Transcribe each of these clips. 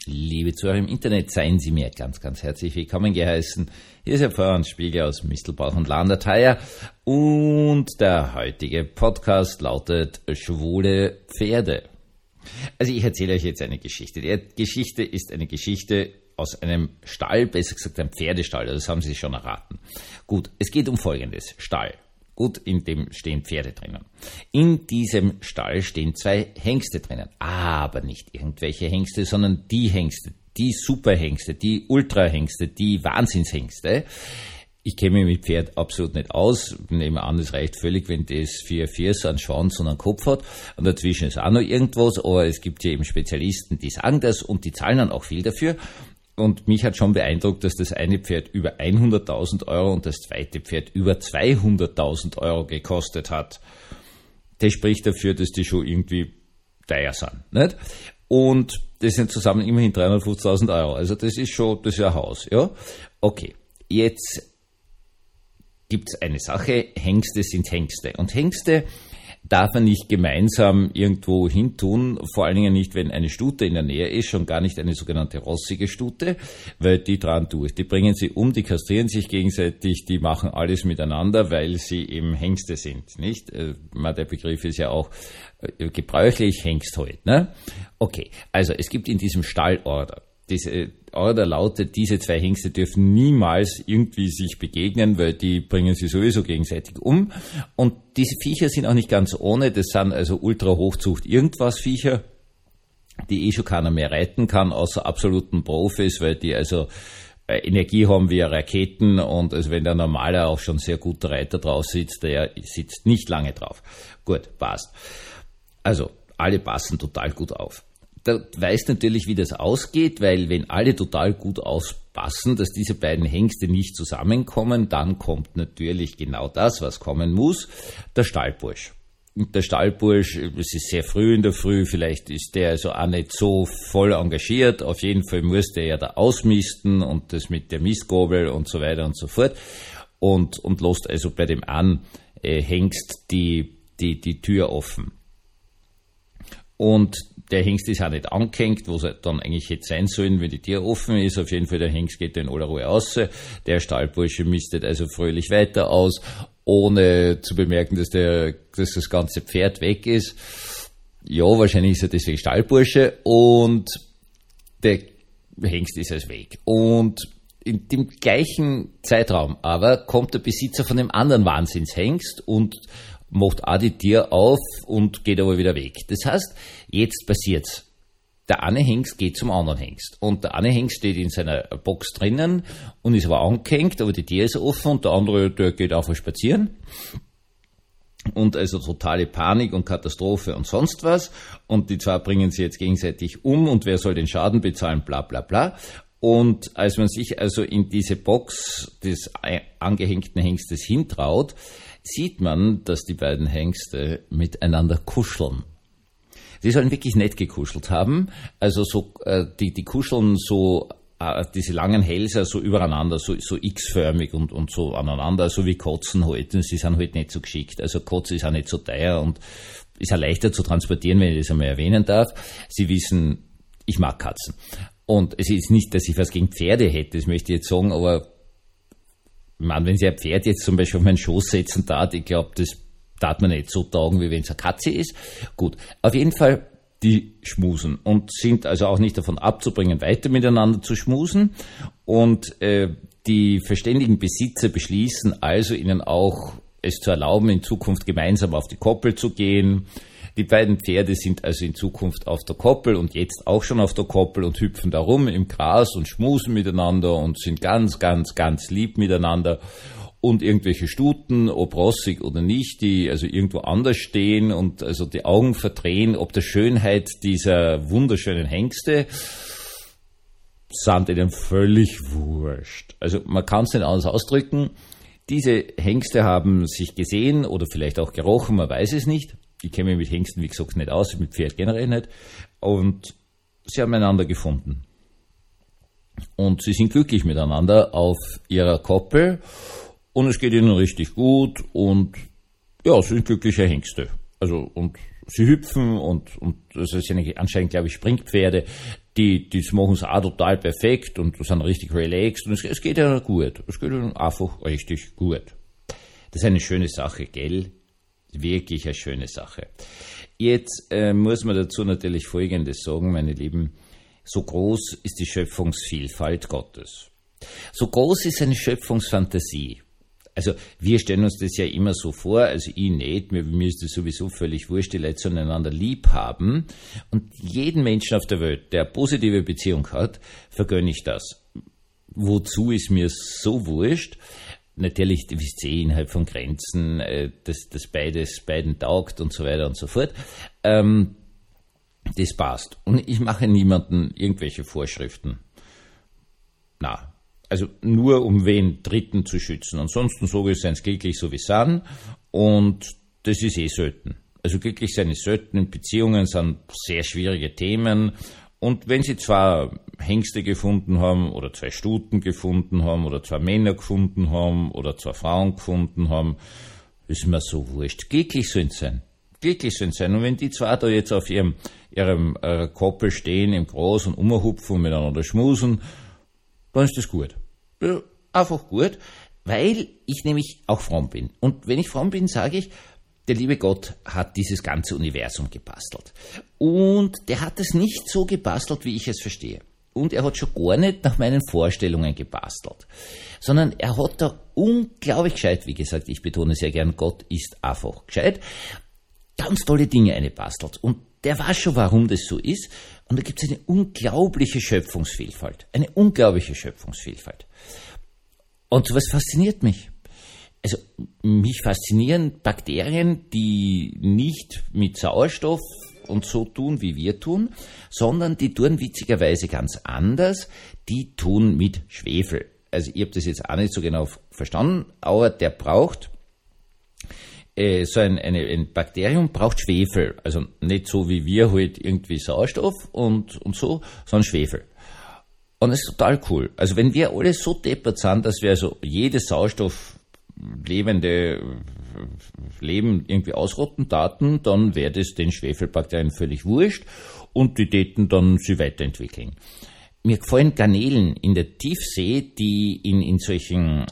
Liebe Zuhörer im Internet, seien Sie mir ganz, ganz herzlich willkommen geheißen. Hier ist Ihr Franz Spiegel aus Mistelbach und Landertheier und der heutige Podcast lautet Schwule Pferde. Also ich erzähle euch jetzt eine Geschichte. Die Geschichte ist eine Geschichte aus einem Stall, besser gesagt einem Pferdestall, das haben Sie schon erraten. Gut, es geht um Folgendes, Stall. Gut, in dem stehen Pferde drinnen. In diesem Stall stehen 2 Hengste drinnen. Aber nicht irgendwelche Hengste, sondern die Hengste, die Superhengste, die Ultrahengste, die Wahnsinnshengste. Ich kenne mich mit Pferd absolut nicht aus. Nehme an, es reicht völlig, wenn das 4 Füße, einen Schwanz und einen Kopf hat. Und dazwischen ist auch noch irgendwas. Aber es gibt hier eben Spezialisten, die sagen das und die zahlen dann auch viel dafür. Und mich hat schon beeindruckt, dass das eine Pferd über 100.000 Euro und das zweite Pferd über 200.000 Euro gekostet hat. Das spricht dafür, dass die schon irgendwie teuer sind, nicht? Und das sind zusammen immerhin 350.000 Euro. Also das ist ein Haus, ja? Okay, jetzt gibt's eine Sache, Hengste sind Hengste. Und Hengste darf man nicht gemeinsam irgendwo hin tun, vor allen Dingen nicht, wenn eine Stute in der Nähe ist, schon gar nicht eine sogenannte rossige Stute, weil die dran durch. Die bringen sie um, die kastrieren sich gegenseitig, die machen alles miteinander, weil sie eben Hengste sind, nicht? Der Begriff ist ja auch gebräuchlich, Hengst halt, ne? Okay, also es gibt in diesem Stall Order. Diese Order lautet, diese 2 Hengste dürfen niemals irgendwie sich begegnen, weil die bringen sie sowieso gegenseitig um. Und diese Viecher sind auch nicht ganz ohne, das sind also Ultra-Hochzucht irgendwas Viecher, die schon keiner mehr reiten kann, außer absoluten Profis, weil die also Energie haben wie Raketen und also wenn der normale auch schon sehr guter Reiter drauf sitzt, der sitzt nicht lange drauf. Gut, passt. Also, alle passen total gut auf. Da weiß natürlich, wie das ausgeht, weil wenn alle total gut aufpassen, dass diese beiden Hengste nicht zusammenkommen, dann kommt natürlich genau das, was kommen muss, der Stallbursch. Und der Stallbursch, es ist sehr früh in der Früh, vielleicht ist der also auch nicht so voll engagiert, auf jeden Fall muss der ja da ausmisten und das mit der Mistgabel und so weiter und so fort und lässt also bei dem einen Hengst die Tür offen. Und der Hengst ist auch nicht angehängt, wo es dann eigentlich hätte sein sollen, wenn die Tür offen ist. Auf jeden Fall, der Hengst geht in aller Ruhe raus. Der Stallbursche mistet also fröhlich weiter aus, ohne zu bemerken, dass das ganze Pferd weg ist. Ja, wahrscheinlich ist er deswegen Stallbursche und der Hengst ist also weg. Und in dem gleichen Zeitraum aber kommt der Besitzer von dem anderen Wahnsinnshengst und macht auch die Tür auf und geht aber wieder weg. Das heißt, jetzt passiert's. Der eine Hengst geht zum anderen Hengst. Und der eine Hengst steht in seiner Box drinnen und ist aber angehängt, aber die Tür ist offen und der andere, der geht einfach spazieren. Und also totale Panik und Katastrophe und sonst was. Und die zwei bringen sie jetzt gegenseitig um und wer soll den Schaden bezahlen, bla bla bla. Und als man sich also in diese Box des angehängten Hengstes hintraut, sieht man, dass die beiden Hengste miteinander kuscheln. Sie sollen wirklich nett gekuschelt haben, also so die kuscheln so diese langen Hälse so übereinander, so X-förmig und so aneinander, so wie Katzen halt. Und sie sind halt nicht so geschickt. Also Katze ist auch nicht so teuer und ist auch leichter zu transportieren, wenn ich das einmal erwähnen darf. Sie wissen, ich mag Katzen. Und es ist nicht, dass ich was gegen Pferde hätte, das möchte ich jetzt sagen, aber wenn sie ein Pferd jetzt zum Beispiel auf meinen Schoß setzen tat, ich glaube, das tat man nicht so taugen, wie wenn es eine Katze ist. Gut, auf jeden Fall, die schmusen und sind also auch nicht davon abzubringen, weiter miteinander zu schmusen. Und die verständigen Besitzer beschließen also, ihnen auch es zu erlauben, in Zukunft gemeinsam auf die Koppel zu gehen. Die beiden Pferde sind also in Zukunft auf der Koppel und jetzt auch schon auf der Koppel und hüpfen da rum im Gras und schmusen miteinander und sind ganz, ganz, ganz lieb miteinander. Und irgendwelche Stuten, ob rossig oder nicht, die also irgendwo anders stehen und also die Augen verdrehen, ob der Schönheit dieser wunderschönen Hengste, sind ihnen völlig wurscht. Also man kann es nicht anders ausdrücken. Diese Hengste haben sich gesehen oder vielleicht auch gerochen, man weiß es nicht. Ich kenne mich mit Hengsten, wie gesagt, nicht aus, mit Pferd generell nicht. Und sie haben einander gefunden. Und sie sind glücklich miteinander auf ihrer Koppel. Und es geht ihnen richtig gut. Und ja, sie sind glückliche Hengste. Also, und sie hüpfen und das sind anscheinend, glaube ich, Springpferde. das machen es auch total perfekt und sind richtig relaxed und es geht ja gut. Es geht ja einfach richtig gut. Das ist eine schöne Sache, gell? Wirklich eine schöne Sache. Jetzt muss man dazu natürlich Folgendes sagen, meine Lieben. So groß ist die Schöpfungsvielfalt Gottes. So groß ist seine Schöpfungsfantasie. Also wir stellen uns das ja immer so vor, also ich nicht, mir ist das sowieso völlig wurscht, die Leute sollen einander lieb haben und jeden Menschen auf der Welt, der eine positive Beziehung hat, vergönne ich das. Wozu ist mir so wurscht? Natürlich, wisst ihr, innerhalb von Grenzen, dass beiden taugt und so weiter und so fort. Das passt. Und ich mache niemandem irgendwelche Vorschriften. Na. Also nur um wen Dritten zu schützen. Ansonsten sage ich, seien sie glücklich so wie sie sind und das ist selten. Also glücklich sein ist selten, in Beziehungen sind sehr schwierige Themen und wenn sie zwei Hengste gefunden haben oder zwei Stuten gefunden haben oder zwei Männer gefunden haben oder zwei Frauen gefunden haben, ist mir so wurscht. Glücklich sollen sie sein. Glücklich sollen sie sein. Und wenn die zwei da jetzt auf ihrem Koppel stehen im Gras und umhupfen und miteinander schmusen, dann ist das gut. Ja, einfach gut, weil ich nämlich auch fromm bin. Und wenn ich fromm bin, sage ich, der liebe Gott hat dieses ganze Universum gebastelt. Und der hat es nicht so gebastelt, wie ich es verstehe. Und er hat schon gar nicht nach meinen Vorstellungen gebastelt. Sondern er hat da unglaublich gescheit, wie gesagt, ich betone sehr gern, Gott ist einfach gescheit, ganz tolle Dinge eingebastelt. Und der weiß schon, warum das so ist. Und da gibt es eine unglaubliche Schöpfungsvielfalt. Eine unglaubliche Schöpfungsvielfalt. Und sowas fasziniert mich. Also mich faszinieren Bakterien, die nicht mit Sauerstoff und so tun, wie wir tun, sondern die tun witzigerweise ganz anders. Die tun mit Schwefel. Also ich habe das jetzt auch nicht so genau verstanden, aber der braucht ein Bakterium braucht Schwefel, also nicht so wie wir halt irgendwie Sauerstoff und so, sondern Schwefel. Und das ist total cool. Also wenn wir alle so deppert sind, dass wir also jedes sauerstofflebende Leben irgendwie ausrotten taten, dann wäre das den Schwefelbakterien völlig wurscht und die täten dann sie weiterentwickeln. Mir gefallen Garnelen in der Tiefsee, die in solchen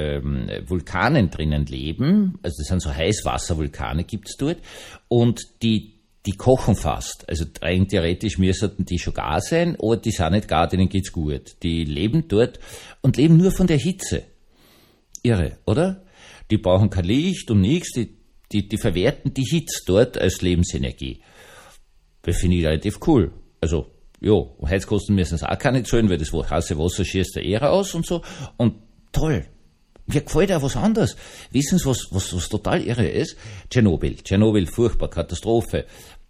Vulkanen drinnen leben. Also das sind so Heißwasservulkane, gibt's dort. Und die kochen fast. Also rein theoretisch müssten die schon gar sein, aber die sind nicht gar, denen geht's gut. Die leben dort und leben nur von der Hitze. Irre, oder? Die brauchen kein Licht und nichts. Die verwerten die Hitze dort als Lebensenergie. Das finde ich relativ cool. Also ja, Heizkosten müssen es auch keine zahlen, weil das heiße Wasser schießt der Ehre aus und so. Und toll. Mir gefällt auch was anderes. Wissen Sie, was total irre ist? Tschernobyl, furchtbar, Katastrophe.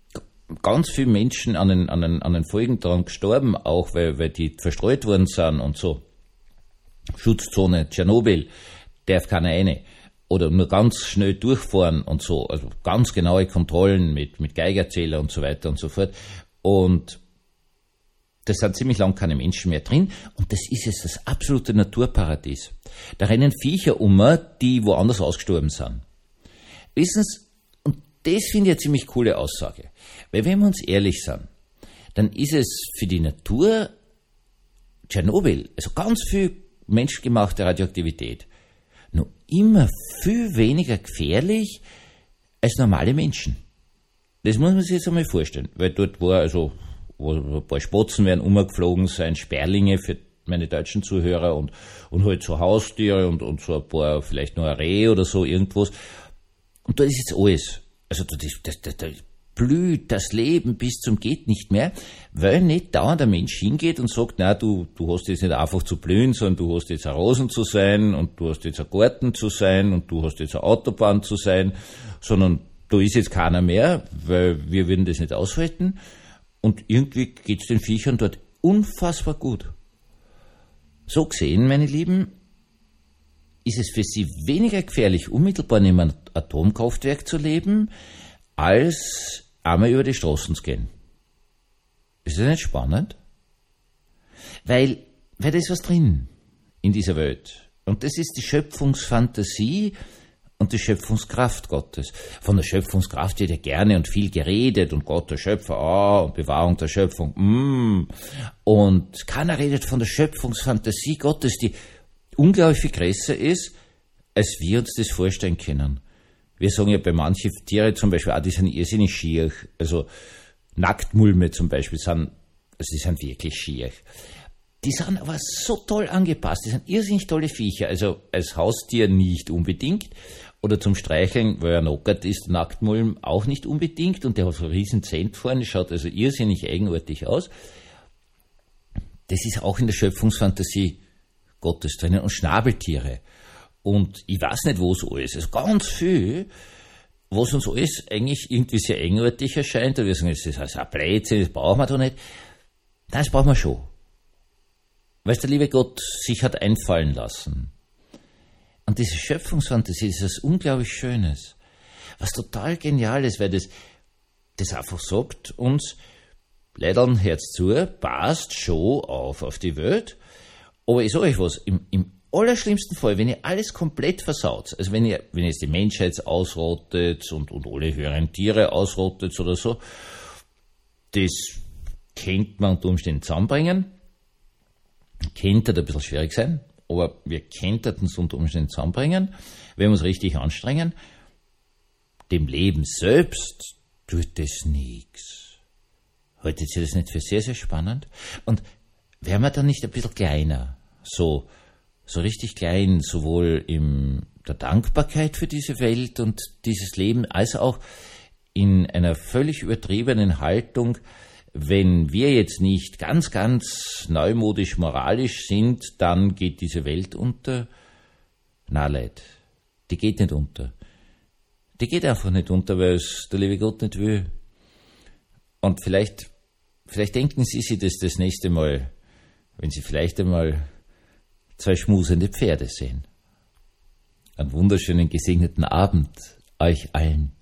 Ganz viele Menschen an den Folgen daran gestorben, auch weil die verstreut worden sind und so. Schutzzone, Tschernobyl, darf keiner rein. Oder nur ganz schnell durchfahren und so. Also ganz genaue Kontrollen mit Geigerzähler und so weiter und so fort. Und da sind ziemlich lang keine Menschen mehr drin und das ist jetzt das absolute Naturparadies. Da rennen Viecher die woanders ausgestorben sind. Wissen Sie, und das finde ich eine ziemlich coole Aussage. Weil wenn wir uns ehrlich sind, dann ist es für die Natur Tschernobyl, also ganz viel menschgemachte Radioaktivität, noch immer viel weniger gefährlich als normale Menschen. Das muss man sich jetzt einmal vorstellen, weil dort war also wo ein paar Spatzen werden umgeflogen sein, Sperlinge für meine deutschen Zuhörer und halt so Haustiere und so ein paar, vielleicht noch ein Reh oder so, irgendwas. Und da ist jetzt alles. Also da blüht das Leben bis zum geht nicht mehr, weil nicht dauernd der Mensch hingeht und sagt, na, du hast jetzt nicht einfach zu blühen, sondern du hast jetzt ein Rosen zu sein und du hast jetzt ein Garten zu sein und du hast jetzt eine Autobahn zu sein, sondern da ist jetzt keiner mehr, weil wir würden das nicht aushalten. Und irgendwie geht's den Viechern dort unfassbar gut. So gesehen, meine Lieben, ist es für sie weniger gefährlich, unmittelbar neben einem Atomkraftwerk zu leben, als einmal über die Straßen zu gehen. Ist das nicht spannend? Weil da ist was drin in dieser Welt. Und das ist die Schöpfungsfantasie und die Schöpfungskraft Gottes. Von der Schöpfungskraft wird ja gerne und viel geredet und Gott der Schöpfer, und Bewahrung der Schöpfung, Und keiner redet von der Schöpfungsfantasie Gottes, die unglaublich viel größer ist, als wir uns das vorstellen können. Wir sagen ja bei manchen Tieren zum Beispiel, die sind irrsinnig schier. Also Nacktmulme zum Beispiel die sind wirklich schier. Die sind aber so toll angepasst, die sind irrsinnig tolle Viecher. Also als Haustier nicht unbedingt. Oder zum Streicheln, weil er knockert ist, der Nacktmulm auch nicht unbedingt. Und der hat so einen riesen Zent vorne, schaut also irrsinnig eigenartig aus. Das ist auch in der Schöpfungsfantasie Gottes drinnen. Und Schnabeltiere. Und ich weiß nicht, wo es alles ist. Also ganz viel, was uns alles eigentlich irgendwie sehr eigenartig erscheint. Und wir sagen, das ist ein Blödsinn, das brauchen wir doch nicht. Nein, das brauchen wir schon. Weil es der liebe Gott sich hat einfallen lassen. Und diese Schöpfungsfantasie ist etwas unglaublich Schönes. Was total genial ist, weil das einfach sagt uns, Leidern, Herz zu, passt schon auf die Welt. Aber ich sage euch was, im allerschlimmsten Fall, wenn ihr alles komplett versaut, also wenn ihr jetzt die Menschheit ausrottet und alle höheren Tiere ausrottet oder so, das könnte man unter Umständen zusammenbringen. Könnte ein bisschen schwierig sein, aber wir könnten es unter Umständen zusammenbringen, wenn wir uns richtig anstrengen. Dem Leben selbst tut das nichts. Haltet ihr das nicht für sehr, sehr spannend? Und wären wir dann nicht ein bisschen kleiner, so richtig klein, sowohl in der Dankbarkeit für diese Welt und dieses Leben, als auch in einer völlig übertriebenen Haltung, wenn wir jetzt nicht ganz, ganz neumodisch moralisch sind, dann geht diese Welt unter. Na leid, die geht nicht unter. Die geht einfach nicht unter, weil es der liebe Gott nicht will. Und vielleicht denken Sie sich das nächste Mal, wenn Sie vielleicht einmal 2 schmusende Pferde sehen. Einen wunderschönen gesegneten Abend euch allen.